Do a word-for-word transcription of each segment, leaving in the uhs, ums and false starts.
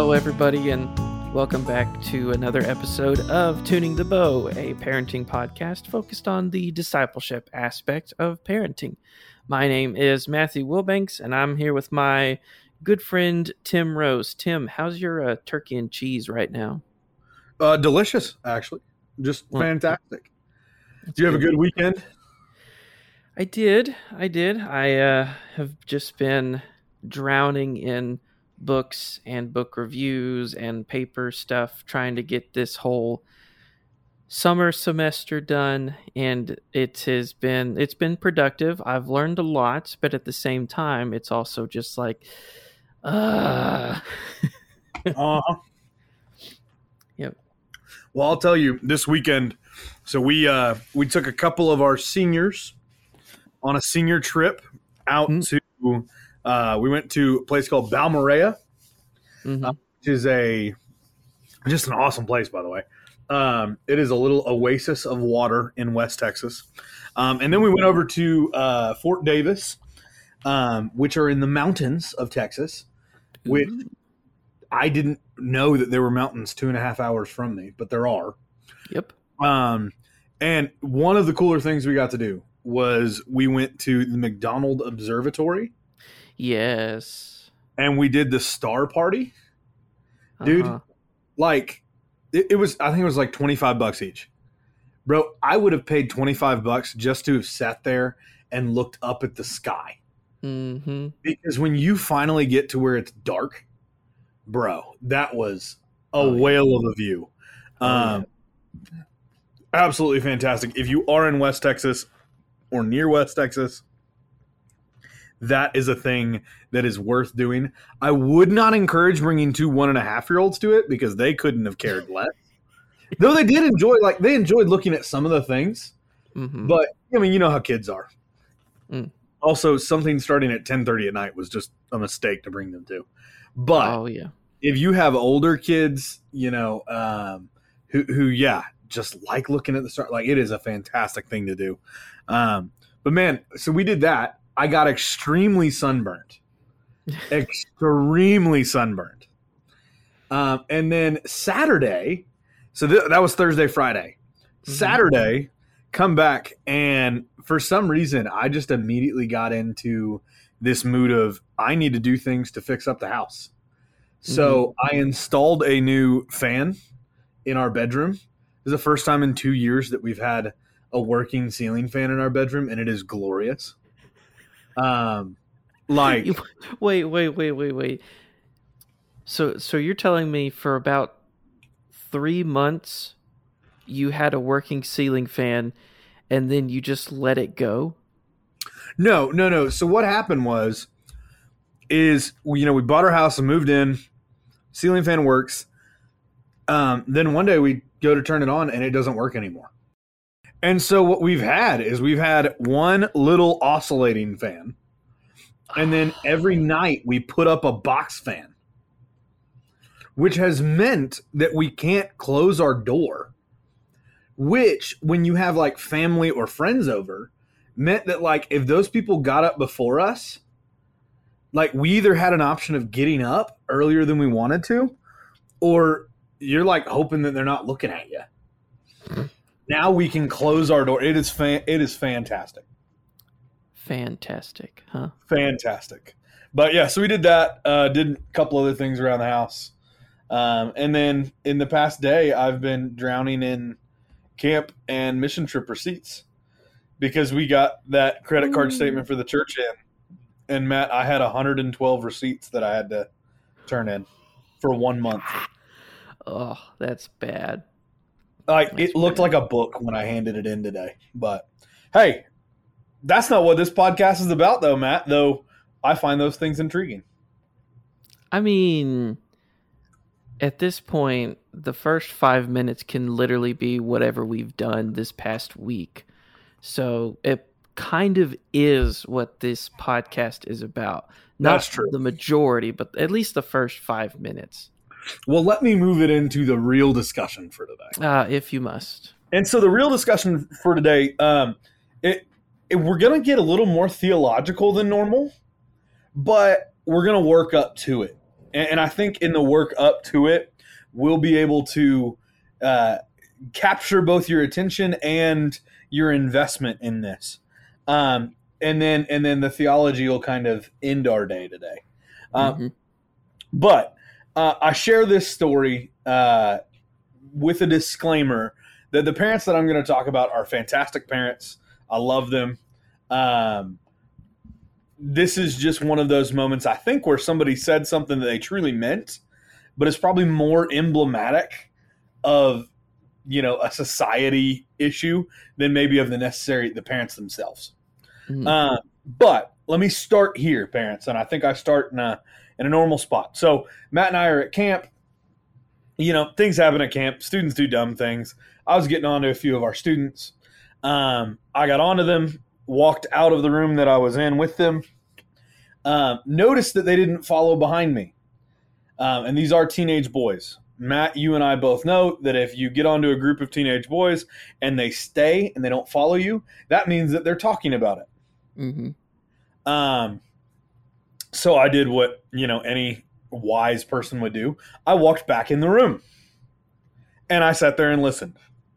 Hello, everybody, and welcome back to another episode of Tuning the Bow, a parenting podcast focused on the discipleship aspect of parenting. My name is Matthew Wilbanks, and I'm here with my good friend Tim Rose. Tim, how's your uh, turkey and cheese right now? Uh, delicious, actually. Just well, fantastic. Did you have good. a good weekend? I did. I did. I uh, have just been drowning in books and book reviews and paper stuff, trying to get this whole summer semester done, and it has been it's been productive. I've learned a lot, but at the same time, it's also just like, uh uh-huh. Yep. Well, I'll tell you, this weekend, so we uh, we took a couple of our seniors on a senior trip out mm-hmm. to. Uh, we went to a place called Balmorhea, mm-hmm. uh, which is a just an awesome place, by the way. Um, it is a little oasis of water in West Texas. Um, and then we went over to uh, Fort Davis, um, which are in the mountains of Texas, which mm-hmm. I didn't know that there were mountains two and a half hours from me, but there are. Yep. Um, and one of the cooler things we got to do was we went to the McDonald Observatory. Yes. And we did the star party. Dude, uh-huh. like, it, it was, I think it was like twenty-five bucks each. Bro, I would have paid twenty-five bucks just to have sat there and looked up at the sky. Mm-hmm. Because when you finally get to where it's dark, bro, that was a oh, whale yeah. of a view. Oh, um, yeah. Absolutely fantastic. If you are in West Texas or near West Texas, that is a thing that is worth doing. I would not encourage bringing two one and a half year olds to it because they couldn't have cared less. Though they did enjoy, like they enjoyed looking at some of the things. Mm-hmm. But I mean, you know how kids are. Mm. Also, something starting at ten thirty at night was just a mistake to bring them to. But oh yeah, if you have older kids, you know, um, who who yeah, just like looking at the stars, like it is a fantastic thing to do. Um, but man, so we did that. I got extremely sunburned, extremely sunburned. Um, and then Saturday, so th- that was Thursday, Friday. Mm-hmm. Saturday, come back, and for some reason, I just immediately got into this mood of I need to do things to fix up the house. So mm-hmm. I installed a new fan in our bedroom. This is the first time in two years that we've had a working ceiling fan in our bedroom, and it is glorious. Um, like wait, wait, wait, wait, wait. So, so you're telling me for about three months you had a working ceiling fan, and then you just let it go? No, no, no. So what happened was, is you know we bought our house and moved in. Ceiling fan works. Um, then one day we go to turn it on and it doesn't work anymore. And so what we've had is we've had one little oscillating fan, and then every night we put up a box fan, which has meant that we can't close our door, which when you have like family or friends over, meant that like if those people got up before us, like we either had an option of getting up earlier than we wanted to, or you're like hoping that they're not looking at you. Now we can close our door. It is fan- It is fantastic. Fantastic, huh? Fantastic. But yeah, so we did that. Uh, did a couple other things around the house. Um, and then in the past day, I've been drowning in camp and mission trip receipts because we got that credit card statement for the church in. And Matt, I had one hundred twelve receipts that I had to turn in for one month. Oh, that's bad. Like that's it looked bad. Like a book when I handed it in today. But hey, that's not what this podcast is about, though, Matt. Though I find those things intriguing. I mean, at this point, the first five minutes can literally be whatever we've done this past week. So it kind of is what this podcast is about. Not That's true. The majority, but at least the first five minutes. Well, let me move it into the real discussion for today. Uh, if you must. And so the real discussion for today, um, it, it we're going to get a little more theological than normal, but we're going to work up to it. and, and I think in the work up to it, we'll be able to uh, capture both your attention and your investment in this. Um, and then and then the theology will kind of end our day today. Uh, mm-hmm. But uh, I share this story uh, with a disclaimer that the parents that I'm going to talk about are fantastic parents. I love them. Um, this is just one of those moments, I think, where somebody said something that they truly meant, but it's probably more emblematic of, you know, a society issue than maybe of the necessary, the parents themselves. Mm-hmm. Uh, but let me start here, parents. And I think I start in a, in a normal spot. So Matt and I are at camp. You know, things happen at camp. Students do dumb things. I was getting on to a few of our students. Um, I got onto them, walked out of the room that I was in with them, um, noticed that they didn't follow behind me. Um, and these are teenage boys. Matt, you and I both know that if you get onto a group of teenage boys and they stay and they don't follow you, that means that they're talking about it. Mm-hmm. Um, so I did what, you know, any wise person would do. I walked back in the room and I sat there and listened.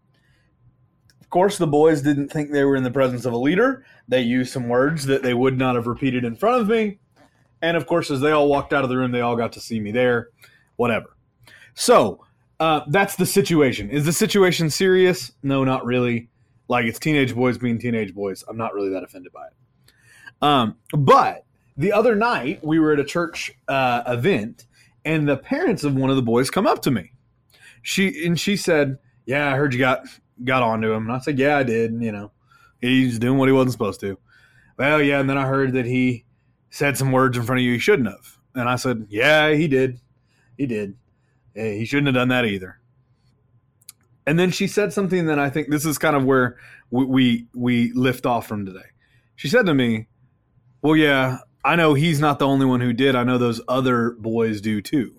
Of course, the boys didn't think they were in the presence of a leader. They used some words that they would not have repeated in front of me. And of course, as they all walked out of the room, they all got to see me there, whatever. So uh, that's the situation. Is the situation serious? No, not really. Like, it's teenage boys being teenage boys. I'm not really that offended by it. Um, but the other night, we were at a church uh, event, and the parents of one of the boys come up to me. She and she said, "Yeah, I heard you got got onto him." And I said, "Yeah, I did. You know, he's doing what he wasn't supposed to." "Well, yeah, and then I heard that he said some words in front of you he shouldn't have." And I said, "Yeah, he did. He did. Hey, he shouldn't have done that either." And then she said something that I think this is kind of where we, we we lift off from today. She said to me, "Well, yeah, I know he's not the only one who did. I know those other boys do too."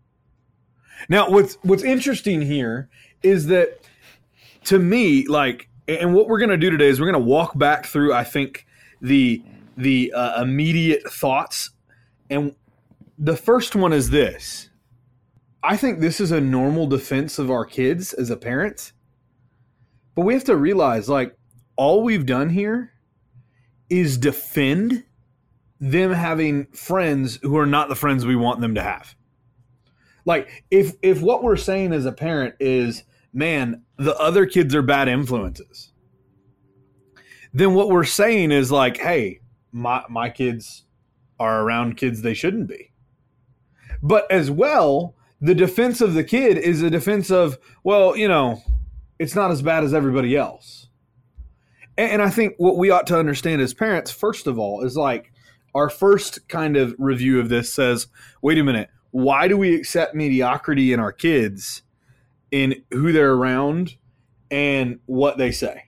Now, what's what's interesting here is that, to me, like, and what we're going to do today is we're going to walk back through, I think, the the uh, immediate thoughts. And the first one is this. I think this is a normal defense of our kids as a parent. But we have to realize, like, all we've done here is defend them having friends who are not the friends we want them to have. Like, if if what we're saying as a parent is, man, the other kids are bad influences, then what we're saying is like, hey, my my kids are around kids they shouldn't be. But as well, the defense of the kid is a defense of, well, you know, it's not as bad as everybody else. And, and I think what we ought to understand as parents, first of all, is like our first kind of review of this says, wait a minute, why do we accept mediocrity in our kids in who they're around and what they say?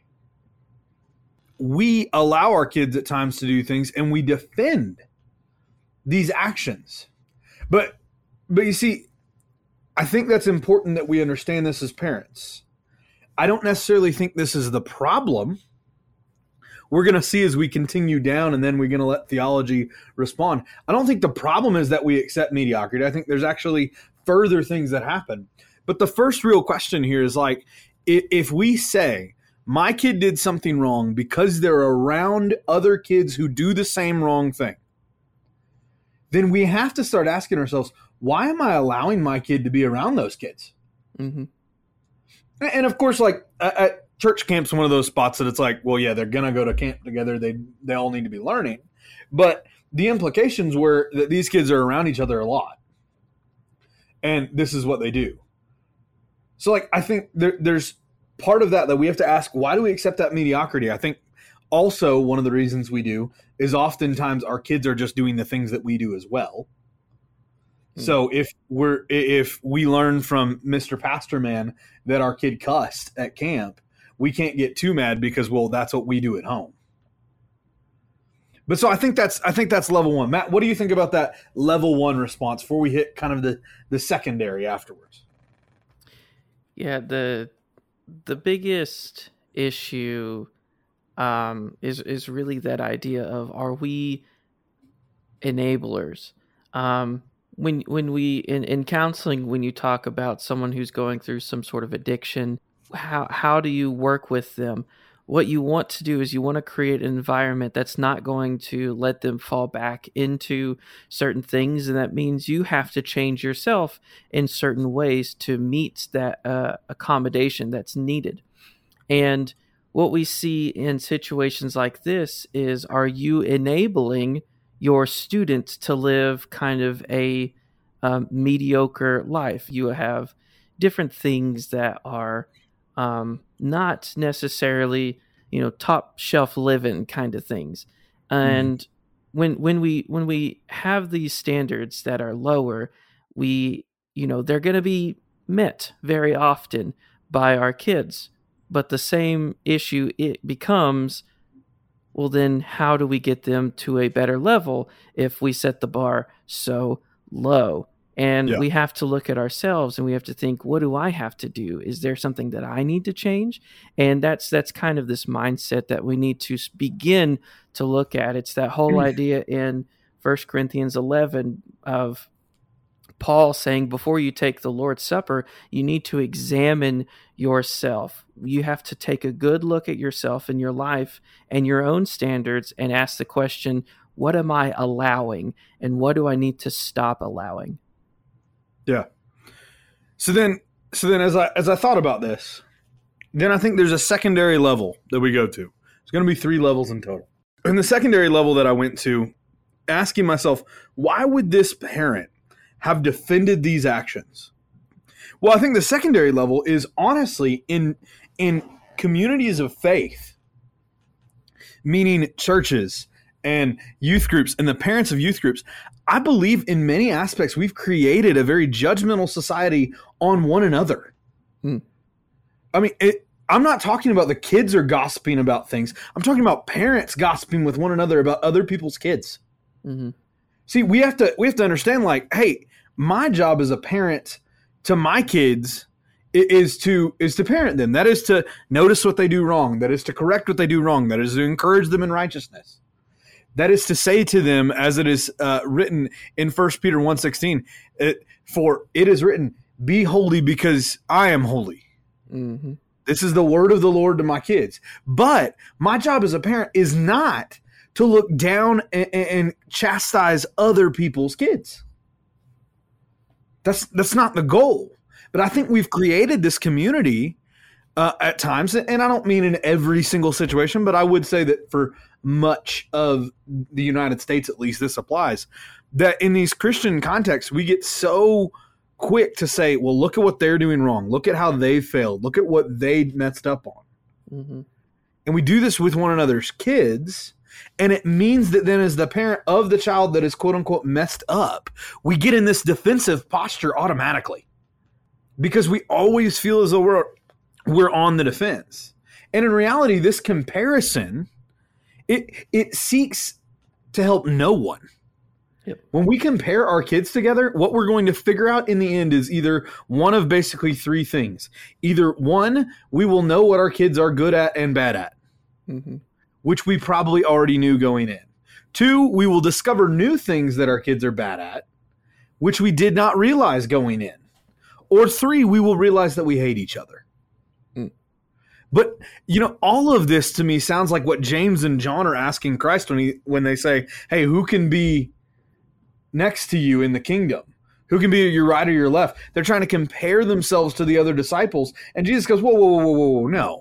We allow our kids at times to do things and we defend these actions. But but you see, I think that's important that we understand this as parents. I don't necessarily think this is the problem. We're going to see as we continue down, and then we're going to let theology respond. I don't think the problem is that we accept mediocrity. I think there's actually further things that happen. But the first real question here is like, if we say, my kid did something wrong because they're around other kids who do the same wrong thing, then we have to start asking ourselves, why am I allowing my kid to be around those kids? Mm-hmm. And of course, like at church camp's one of those spots that it's like, well, yeah, they're going to go to camp together. They they all need to be learning. But the implications were that these kids are around each other a lot. And this is what they do. So, like, I think there, there's part of that that we have to ask, why do we accept that mediocrity? I think also one of the reasons we do is oftentimes our kids are just doing the things that we do as well. So if we're if we learn from Mister Pastor Man that our kid cussed at camp, we can't get too mad because, well, that's what we do at home. But so I think that's I think that's level one. Matt, what do you think about that level one response before we hit kind of the, the secondary afterwards? Yeah, the the biggest issue um, is is really that idea of, are we enablers? Um when when we in, in counseling, when you talk about someone who's going through some sort of addiction, how how do you work with them? What you want to do is you want to create an environment that's not going to let them fall back into certain things, and that means you have to change yourself in certain ways to meet that uh, accommodation that's needed. And what we see in situations like this is, are you enabling your students to live kind of a um, mediocre life? You have different things that are um, not necessarily, you know, top shelf living kind of things. And mm. when when we when we have these standards that are lower, we, you know, they're going to be met very often by our kids. But the same issue, it becomes, well, then how do we get them to a better level if we set the bar so low? And yeah. we have to look at ourselves and we have to think, what do I have to do? Is there something that I need to change? And that's that's kind of this mindset that we need to begin to look at. It's that whole idea in First Corinthians eleven of Paul saying, before you take the Lord's Supper, you need to examine yourself. You have to take a good look at yourself and your life and your own standards and ask the question, what am I allowing and what do I need to stop allowing? Yeah. So then, so then as I, as I thought about this, then I think there's a secondary level that we go to. There's going to be three levels in total. And the secondary level that I went to, asking myself, why would this parent have defended these actions? Well, I think the secondary level is honestly in in communities of faith, meaning churches and youth groups and the parents of youth groups. I believe in many aspects we've created a very judgmental society on one another. Hmm. I mean, it, I'm not talking about the kids are gossiping about things. I'm talking about parents gossiping with one another about other people's kids. Mm-hmm. See, we have to we have to understand, like, hey, my job as a parent to my kids is to is to parent them. That is to notice what they do wrong. That is to correct what they do wrong. That is to encourage them in righteousness. That is to say to them, as it is uh, written in First Peter one sixteen, it, for it is written, be holy because I am holy. Mm-hmm. This is the word of the Lord to my kids. But my job as a parent is not to look down and, and chastise other people's kids. That's that's not the goal. But I think we've created this community uh, at times, and I don't mean in every single situation, but I would say that for much of the United States, at least, this applies, that in these Christian contexts, we get so quick to say, well, look at what they're doing wrong. Look at how they failed. Look at what they messed up on. Mm-hmm. And we do this with one another's kids. And it means that then as the parent of the child that is quote unquote messed up, we get in this defensive posture automatically because we always feel as though we're, we're on the defense. And in reality, this comparison, it, it seeks to help no one. Yep. When we compare our kids together, what we're going to figure out in the end is either one of basically three things. Either one, we will know what our kids are good at and bad at. Mm-hmm. Which we probably already knew going in. Two, we will discover new things that our kids are bad at, which we did not realize going in. Or three, we will realize that we hate each other. Mm. But, you know, all of this to me sounds like what James and John are asking Christ when he, when they say, hey, who can be next to you in the kingdom? Who can be your right or your left? They're trying to compare themselves to the other disciples. And Jesus goes, whoa, whoa, whoa, whoa, whoa, no.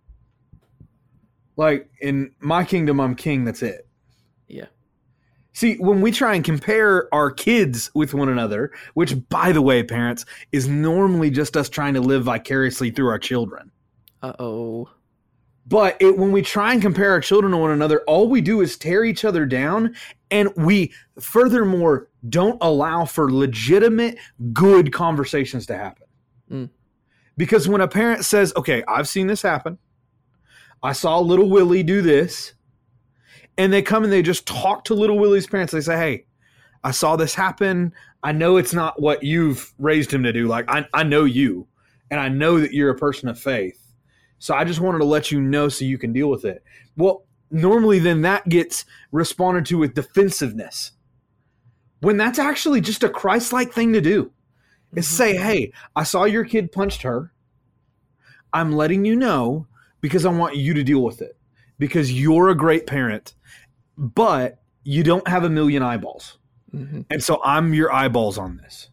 Like, in my kingdom, I'm king. That's it. Yeah. See, when we try and compare our kids with one another, which, by the way, parents, is normally just us trying to live vicariously through our children. Uh-oh. But it, when we try and compare our children to one another, all we do is tear each other down. And we, furthermore, don't allow for legitimate, good conversations to happen. Mm. Because when a parent says, okay, I've seen this happen. I saw little Willie do this, and they come and they just talk to little Willie's parents. They say, hey, I saw this happen. I know it's not what you've raised him to do. Like, I, I know you, and I know that you're a person of faith. So I just wanted to let you know so you can deal with it. Well, normally then that gets responded to with defensiveness. when that's actually just a Christ-like thing to do. Is Mhm. say, hey, I saw your kid punched her. I'm letting you know because I want you to deal with it. Because you're a great parent, but you don't have a million eyeballs. Mhm. And so I'm your eyeballs on this.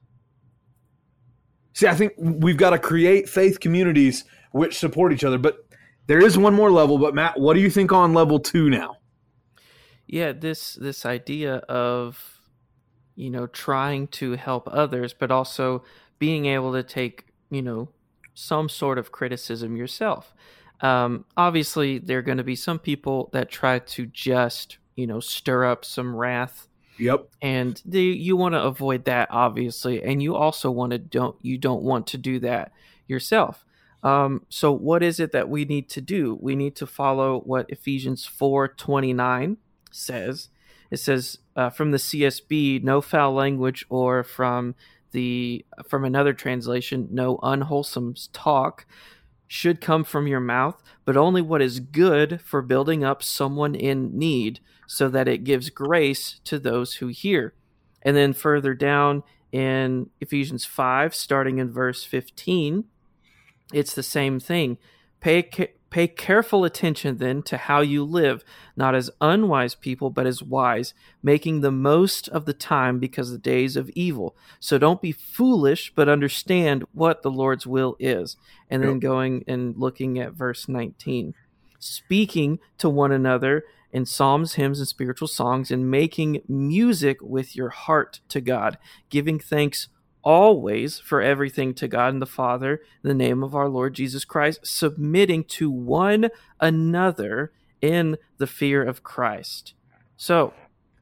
See, I think we've got to create faith communities which support each other. But there is one more level. But Matt, what do you think on level two now? Yeah, this this idea of, you know, trying to help others, but also being able to take, you know, some sort of criticism yourself. Um, obviously, there are going to be some people that try to just, you know, stir up some wrath, Yep. and the, you want to avoid that, obviously, and you also want to don't you don't want to do that yourself. Um, so, what is it that we need to do? We need to follow what Ephesians four twenty-nine says. It says uh, from the C S B, no foul language, or from the from another translation, no unwholesome talk should come from your mouth, but only what is good for building up someone in need, so that it gives grace to those who hear. And then further down in Ephesians five, starting in verse fifteen, it's the same thing. Pay ca- pay careful attention then to how you live, not as unwise people, but as wise, making the most of the time because the days of evil. So don't be foolish, but understand what the Lord's will is. And then Yep. going and looking at verse nineteen, speaking to one another in psalms, hymns, and spiritual songs, and making music with your heart to God, giving thanks always for everything to God and the Father in the name of our Lord Jesus Christ, submitting to one another in the fear of Christ. So,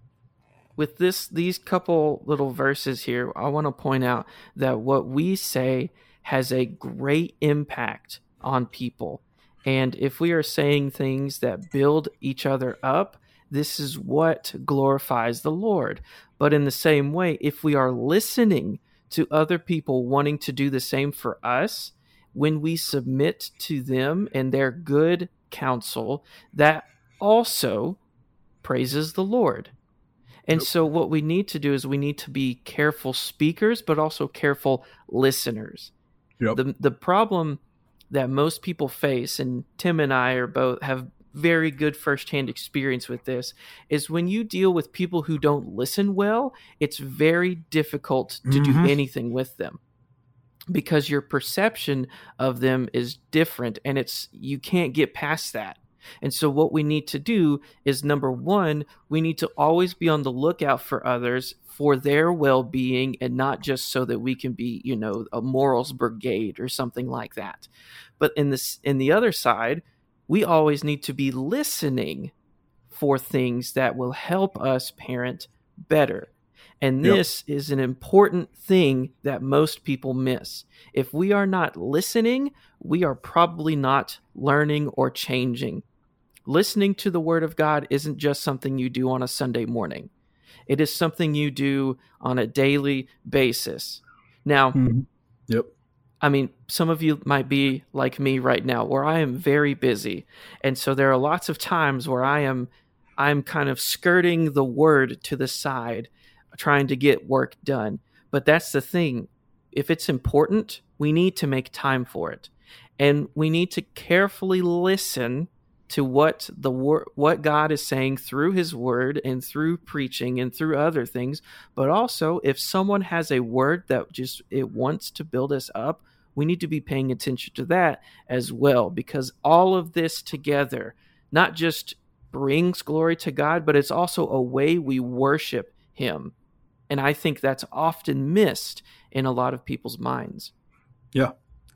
with this these couple little verses here, I want to point out that what we say has a great impact on people. And if we are saying things that build each other up, this is what glorifies the Lord. But in the same way, if we are listening to other people wanting to do the same for us, when we submit to them and their good counsel, that also praises the Lord. And Yep. so what we need to do is we need to be careful speakers, but also careful listeners. Yep. The the problem that most people face, and Tim and I are both have very good firsthand experience with this, is when you deal with people who don't listen well, it's very difficult to Mhm. do anything with them, because your perception of them is different, and it's you can't get past that. And so what we need to do is, number one, we need to always be on the lookout for others, for their well-being, and not just so that we can be, you know, a morals brigade or something like that. But in this, in the other side, we always need to be listening for things that will help us parent better. And Yep. this is an important thing that most people miss. If we are not listening, we are probably not learning or changing. Listening to the Word of God isn't just something you do on a Sunday morning. It is something you do on a daily basis. Now, Mhm. Yep. I mean, some of you might be like me right now, where I am very busy. And so there are lots of times where I am I'm kind of skirting the Word to the side, trying to get work done. But that's the thing. If it's important, we need to make time for it. And we need to carefully listen to what the wor- what God is saying through his word and through preaching and through other things. But also, if someone has a word that just it wants to build us up, we need to be paying attention to that as well, because all of this together not just brings glory to God, but it's also a way we worship him. And I think that's often missed in a lot of people's minds. Yeah.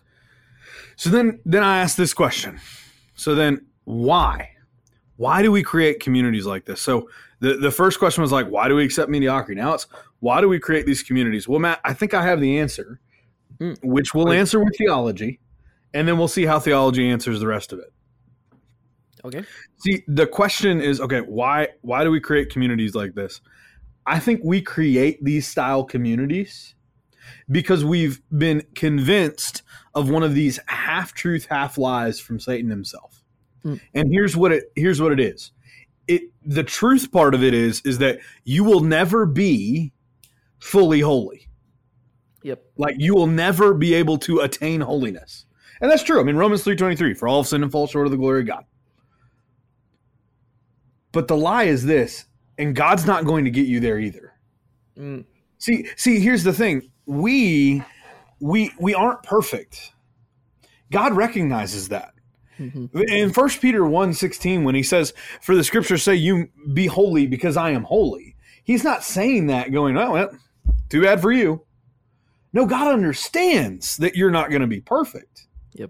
So then, then I asked this question. So then why? Why do we create communities like this? So the, the first question was like, why do we accept mediocrity? Now it's, why do we create these communities? Well, Matt, I think I have the answer, Mm. which we'll answer with theology, and then we'll see how theology answers the rest of it. Okay. See, the question is, okay, why why do we create communities like this? I think we create these style communities because we've been convinced of one of these half-truth, half-lies from Satan himself. Hmm. And here's what it here's what it is. It the truth part of it is is that you will never be fully holy. Yep. Like you will never be able to attain holiness. And that's true. I mean, Romans three twenty-three, for all have sinned and fall short of the glory of God. But the lie is this, and God's not going to get you there either. Mm. See, see, here's the thing. We we we aren't perfect. God recognizes that. Mm-hmm. In First Peter one sixteen, when he says, for the scriptures say, you be holy because I am holy, he's not saying that going, oh, well, too bad for you. No, God understands that you're not going to be perfect. Yep.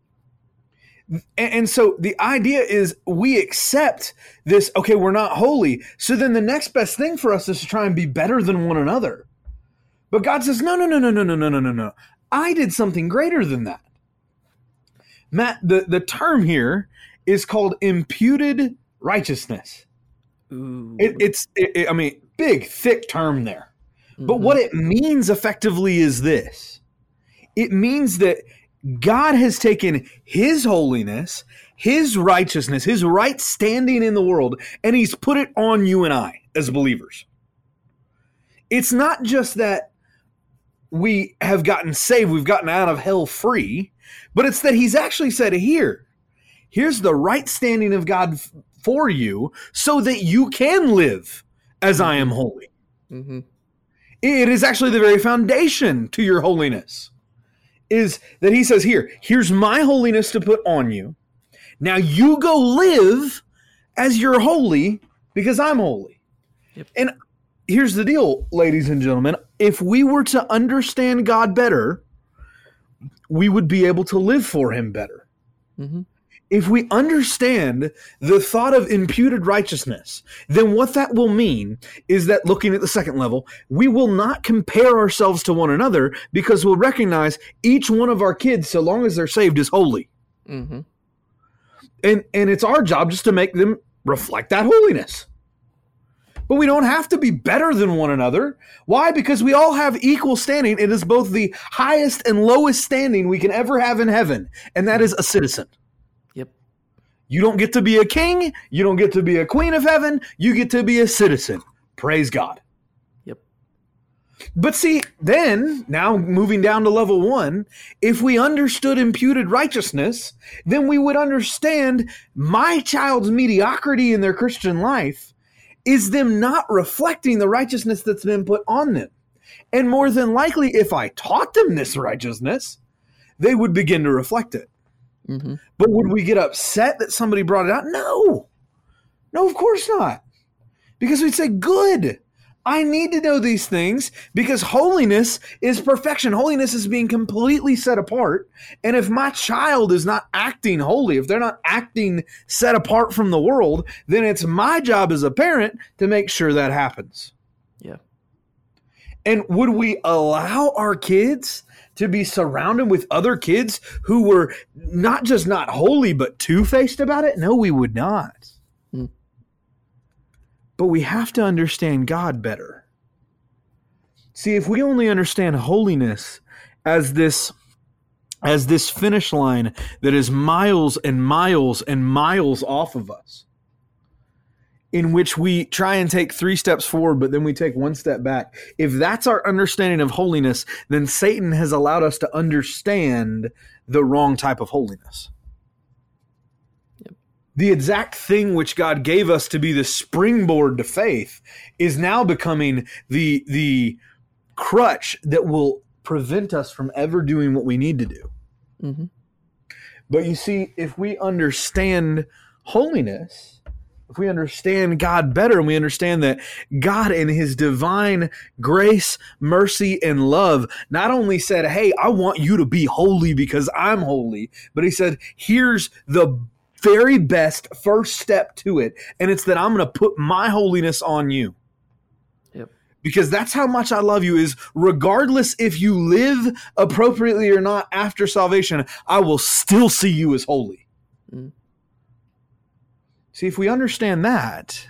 And, and so the idea is we accept this, okay, we're not holy. So then the next best thing for us is to try and be better than one another. But God says, no, no, no, no, no, no, no, no, no, no. I did something greater than that. Matt, the, the term here is called imputed righteousness. Ooh. It, it's, it, it, I mean, big, thick term there. But what it means effectively is this. It means that God has taken his holiness, his righteousness, his right standing in the world, and he's put it on you and I as believers. It's not just that we have gotten saved, we've gotten out of hell free, but it's that he's actually said, here, here's the right standing of God f- for you so that you can live as I am holy. Mm-hmm. It is actually the very foundation to your holiness, is that he says, here, here's my holiness to put on you. Now you go live as you're holy because I'm holy. Yep. And here's the deal, ladies and gentlemen. If we were to understand God better, we would be able to live for him better. Mm-hmm. If we understand the thought of imputed righteousness, then what that will mean is that, looking at the second level, we will not compare ourselves to one another because we'll recognize each one of our kids, so long as they're saved, is holy. Mm-hmm. And, and it's our job just to make them reflect that holiness. But we don't have to be better than one another. Why? Because we all have equal standing. It is both the highest and lowest standing we can ever have in heaven, and that is a citizen. You don't get to be a king. You don't get to be a queen of heaven. You get to be a citizen. Praise God. Yep. But see, then, now moving down to level one, if we understood imputed righteousness, then we would understand my child's mediocrity in their Christian life is them not reflecting the righteousness that's been put on them. And more than likely, if I taught them this righteousness, they would begin to reflect it. Mm-hmm. But would we get upset that somebody brought it out? No. No, of course not. Because we'd say, good. I need to know these things because holiness is perfection. Holiness is being completely set apart. And if my child is not acting holy, if they're not acting set apart from the world, then it's my job as a parent to make sure that happens. Yeah. And would we allow our kids to be surrounded with other kids who were not just not holy, but two-faced about it? No, we would not. Hmm. But we have to understand God better. See, if we only understand holiness as this, as this finish line that is miles and miles and miles off of us, in which we try and take three steps forward, but then we take one step back. If that's our understanding of holiness, then Satan has allowed us to understand the wrong type of holiness. Yep. The exact thing which God gave us to be the springboard to faith is now becoming the, the crutch that will prevent us from ever doing what we need to do. Mm-hmm. But you see, if we understand holiness, if we understand God better and we understand that God in his divine grace, mercy, and love not only said, hey, I want you to be holy because I'm holy, but he said, here's the very best first step to it. And it's that I'm going to put my holiness on you. Yep. Because that's how much I love you, is regardless if you live appropriately or not after salvation, I will still see you as holy. Mm. See, if we understand that,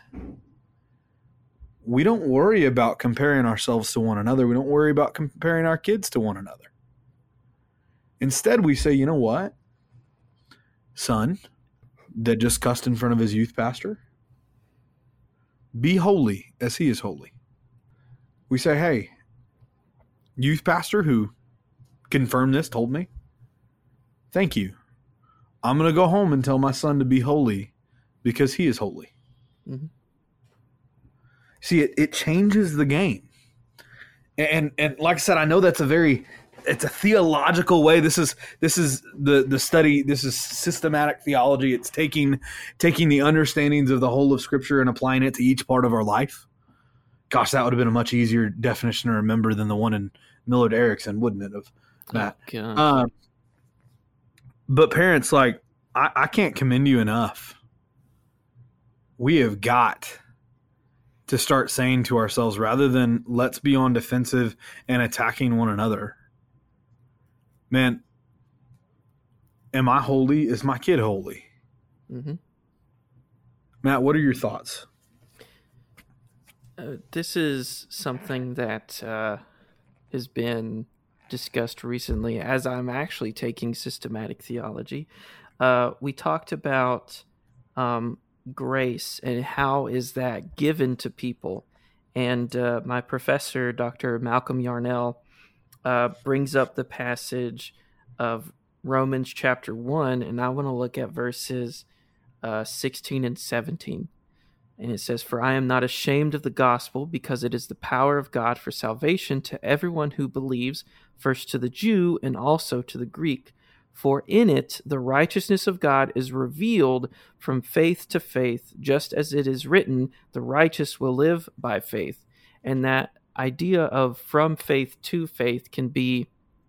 we don't worry about comparing ourselves to one another. We don't worry about comparing our kids to one another. Instead, we say, you know what? Son that just cussed in front of his youth pastor, be holy as he is holy. We say, hey, youth pastor who confirmed this told me, thank you. I'm going to go home and tell my son to be holy because he is holy. Mm-hmm. See, it, it changes the game. And, and like I said, I know that's a very, it's a theological way. This is, this is the, the study. This is systematic theology. It's taking, taking the understandings of the whole of Scripture and applying it to each part of our life. Gosh, that would have been a much easier definition to remember than the one in Millard Erickson, wouldn't it, of that? Oh, um, but parents, like, I, I can't commend you enough. We have got to start saying to ourselves, rather than let's be on defensive and attacking one another, man, am I holy? Is my kid holy? Mm-hmm. Matt, what are your thoughts? Uh, this is something that uh, has been discussed recently as I'm actually taking systematic theology. Uh, we talked about um, grace and how is that given to people. And uh, my professor, Doctor Malcolm Yarnell, uh, brings up the passage of Romans chapter one, and I want to look at verses uh, sixteen and seventeen. And it says, "For I am not ashamed of the gospel, because it is the power of God for salvation to everyone who believes, first to the Jew and also to the Greek. For in it the righteousness of God is revealed from faith to faith, just as it is written, the righteous will live by faith." And that idea of from faith to faith can be,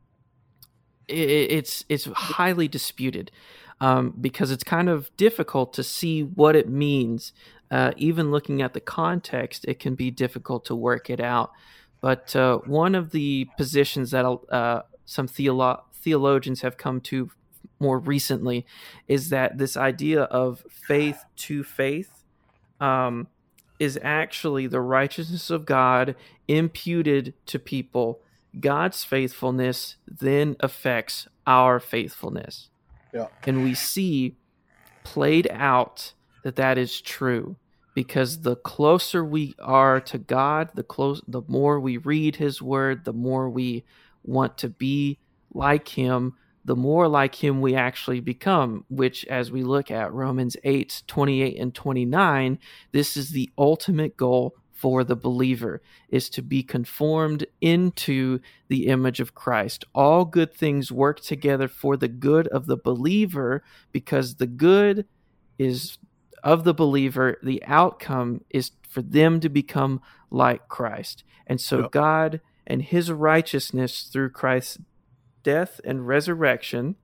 it's it's highly disputed um, because it's kind of difficult to see what it means. Uh, even looking at the context, it can be difficult to work it out. But uh, one of the positions that uh, some theolo- theologians have come to more recently is that this idea of faith to faith um, is actually the righteousness of God imputed to people. God's faithfulness then affects our faithfulness. Yeah. And we see played out that that is true. Because the closer we are to God, the close, the more we read His Word, the more we want to be like Him, the more like Him we actually become, which as we look at Romans eight, twenty-eight and twenty-nine, this is the ultimate goal for the believer, is to be conformed into the image of Christ. All good things work together for the good of the believer, because the good is of the believer, the outcome is for them to become like Christ. And so yep. God and His righteousness through Christ's death and resurrection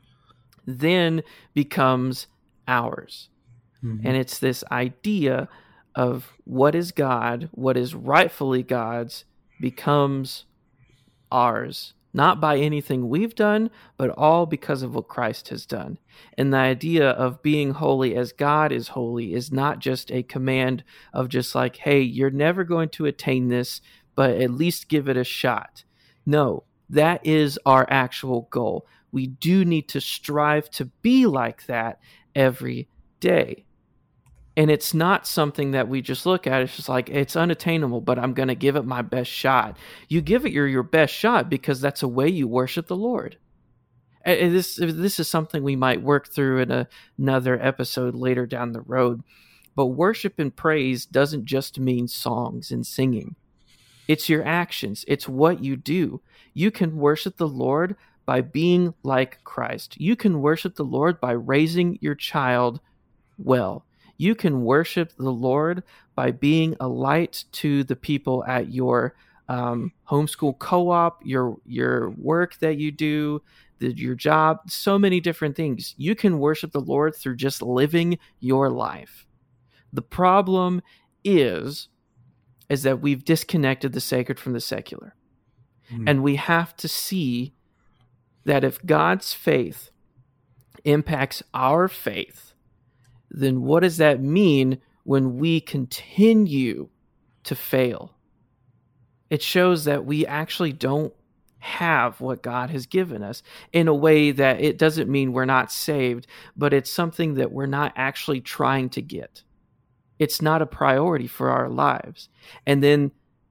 then becomes ours. Mm-hmm. And it's this idea of what is God, what is rightfully God's, becomes ours. Not by anything we've done, but all because of what Christ has done. And the idea of being holy as God is holy is not just a command of just like, hey, you're never going to attain this, but at least give it a shot. No, that is our actual goal. We do need to strive to be like that every day. And it's not something that we just look at. It's just like, it's unattainable, but I'm going to give it my best shot. You give it your, your best shot because that's a way you worship the Lord. And this, this is something we might work through in a, another episode later down the road. But worship and praise doesn't just mean songs and singing. It's your actions. It's what you do. You can worship the Lord by being like Christ. You can worship the Lord by raising your child well. You can worship the Lord by being a light to the people at your um, homeschool co-op, your your work that you do, the, your job, so many different things. You can worship the Lord through just living your life. The problem is, is that we've disconnected the sacred from the secular. Mm. And we have to see that if God's faith impacts our faith, then what does that mean when we continue to fail? It shows that we actually don't have what God has given us, in a way that it doesn't mean we're not saved, but it's something that we're not actually trying to get. It's not a priority for our lives. And then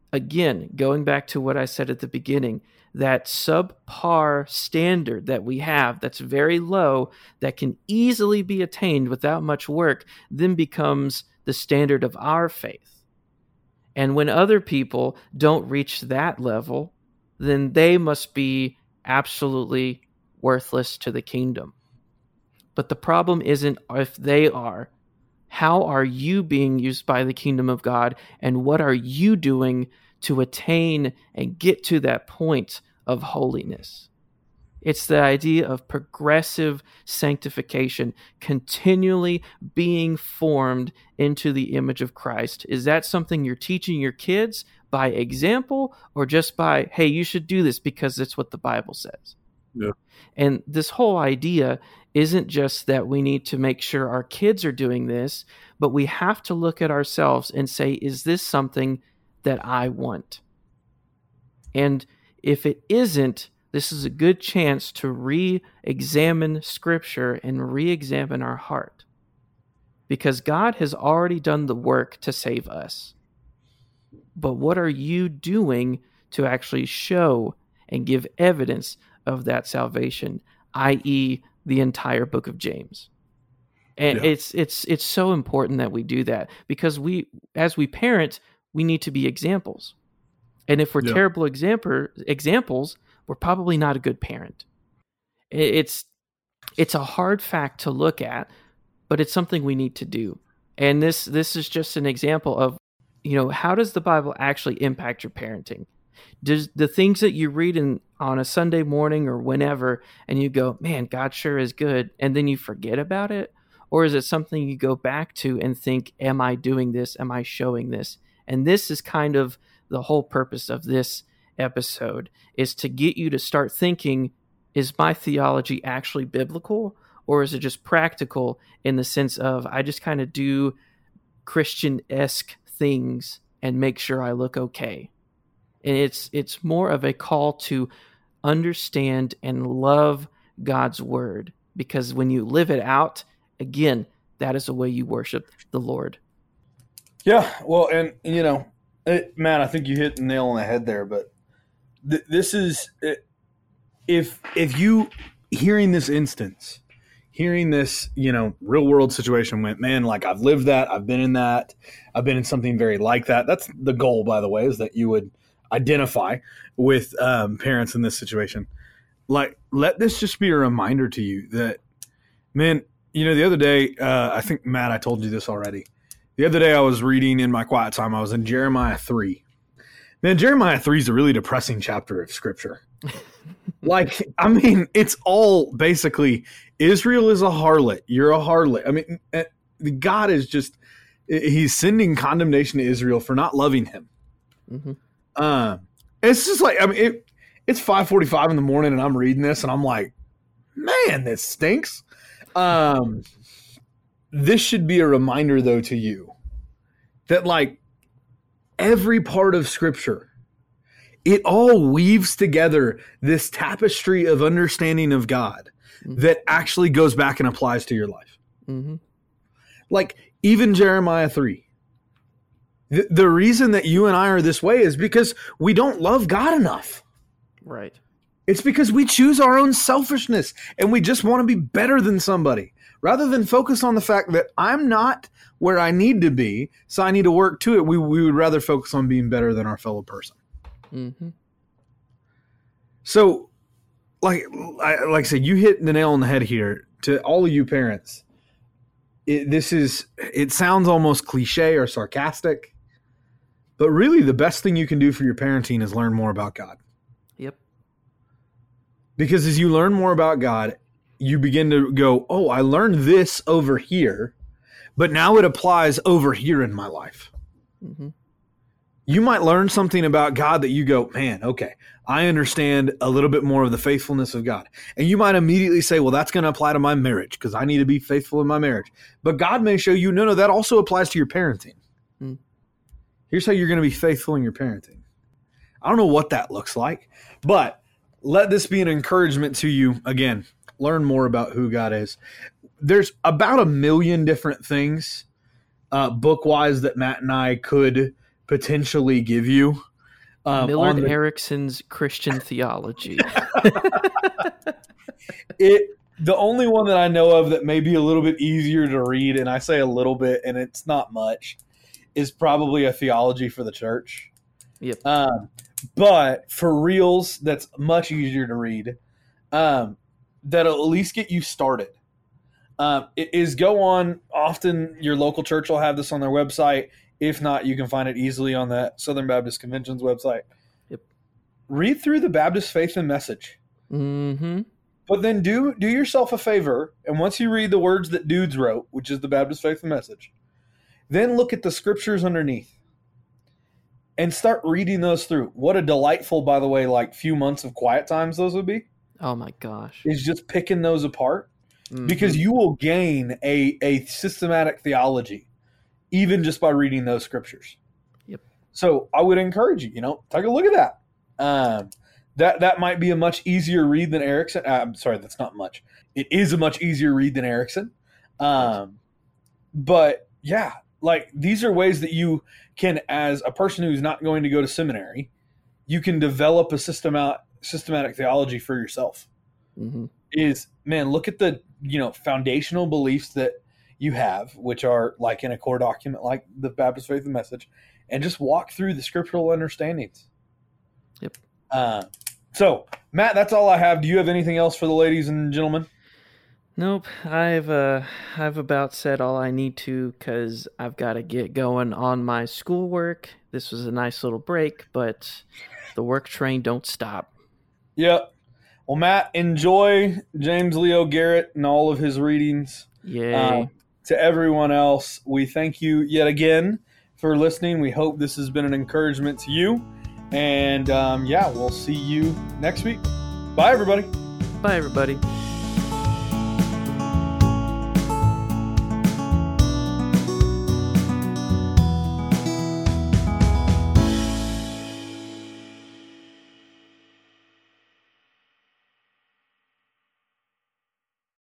Again, going back to what I said at the beginning, that subpar standard that we have that's very low, that can easily be attained without much work, then becomes the standard of our faith. And when other people don't reach that level, then they must be absolutely worthless to the kingdom. But the problem isn't if they are. How are you being used by the kingdom of God, and what are you doing to attain and get to that point of holiness? It's the idea of progressive sanctification, continually being formed into the image of Christ. Is that something you're teaching your kids by example, or just by, hey, you should do this because it's what the Bible says? Yeah. And this whole idea isn't just that we need to make sure our kids are doing this, but we have to look at ourselves and say, is this something that I want? And if it isn't, this is a good chance to re-examine Scripture and re-examine our heart. Because God has already done the work to save us. But what are you doing to actually show and give evidence of that salvation, that is the entire book of James? And yeah. it's it's it's so important that we do that, because we, as we parent, we need to be examples. And if we're yeah. terrible example, examples, we're probably not a good parent. It's it's a hard fact to look at, but it's something we need to do. And this this is just an example of, you know, how does the Bible actually impact your parenting? Does the things that you read in on a Sunday morning or whenever, and you go, man, God sure is good, and then you forget about it? Or is it something you go back to and think, am I doing this? Am I showing this? And this is kind of the whole purpose of this episode, is to get you to start thinking, is my theology actually biblical, or is it just practical in the sense of I just kind of do Christian-esque things and make sure I look okay? And it's it's more of a call to understand and love God's word, because when you live it out, again, that is the way you worship the Lord. Yeah, well, and you know, it, Matt, I think you hit the nail on the head there. But th- this is if if you hearing this instance, hearing this, you know, real world situation, went, man, like I've lived that, I've been in that, I've been in something very like that. That's the goal, by the way, is that you would identify with um, parents in this situation. Like, let this just be a reminder to you that, man, you know, the other day, uh, I think, Matt, I told you this already. The other day I was reading in my quiet time, I was in Jeremiah three. Man, Jeremiah three is a really depressing chapter of Scripture. Like, I mean, it's all basically, Israel is a harlot. You're a harlot. I mean, God is just, he's sending condemnation to Israel for not loving him. Mm-hmm. Uh, it's just like, I mean, it, it's five forty-five in the morning and I'm reading this and I'm like, man, this stinks. Um, this should be a reminder, though, to you that, like, every part of Scripture, it all weaves together this tapestry of understanding of God mm-hmm. that actually goes back and applies to your life. Mm-hmm. Like, even Jeremiah three. The, the reason that you and I are this way is because we don't love God enough. Right. It's because we choose our own selfishness and we just want to be better than somebody, rather than focus on the fact that I'm not where I need to be, so I need to work to it. We we would rather focus on being better than our fellow person. Mm-hmm. So, like, I, like I said, you hit the nail on the head here. To all of you parents, it, this is, it sounds almost cliche or sarcastic, but really the best thing you can do for your parenting is learn more about God. Yep. Because as you learn more about God, you begin to go, oh, I learned this over here, but now it applies over here in my life. Mm-hmm. You might learn something about God that you go, man, okay, I understand a little bit more of the faithfulness of God. And you might immediately say, well, that's going to apply to my marriage because I need to be faithful in my marriage. But God may show you, no, no, that also applies to your parenting. Mm. Here's how you're going to be faithful in your parenting. I don't know what that looks like, but let this be an encouragement to you. Again, learn more about who God is. There's about a million different things uh, book-wise that Matt and I could potentially give you. Um, Millard the, Erickson's Christian Theology. it the only one that I know of that may be a little bit easier to read, and I say a little bit, and it's not much, is probably a Theology for the Church. Yep. Um, but for reals, that's much easier to read. Um, that'll at least get you started. Um, it is go on. Often your local church will have this on their website. If not, you can find it easily on the Southern Baptist Convention's website. Yep. Read through the Baptist Faith and Message. Mm-hmm. But then do do yourself a favor, and once you read the words that dudes wrote, which is the Baptist Faith and Message, then look at the scriptures underneath and start reading those through. What a delightful, by the way, like few months of quiet times those would be. Oh my gosh. Is just picking those apart. Mm-hmm. Because you will gain a, a systematic theology even just by reading those scriptures. Yep. So I would encourage you, you know, take a look at that. Um, that that might be a much easier read than Erickson. Uh, I'm sorry, that's not much. It is a much easier read than Erickson. Um, but yeah, like these are ways that you can, as a person who's not going to go to seminary, you can develop a systemat- systematic theology for yourself. Mm-hmm. Is, man, look at the, you know, foundational beliefs that you have, which are like in a core document like the Baptist Faith and Message, and just walk through the scriptural understandings. Yep. Uh, so, Matt, that's all I have. Do you have anything else for the ladies and gentlemen? Nope. I've uh, I've about said all I need to because I've got to get going on my schoolwork. This was a nice little break, but the work train don't stop. Yep. Well, Matt, enjoy James Leo Garrett and all of his readings. Yay. Uh, to everyone else, we thank you yet again for listening. We hope this has been an encouragement to you. And, um, yeah, we'll see you next week. Bye, everybody. Bye, everybody.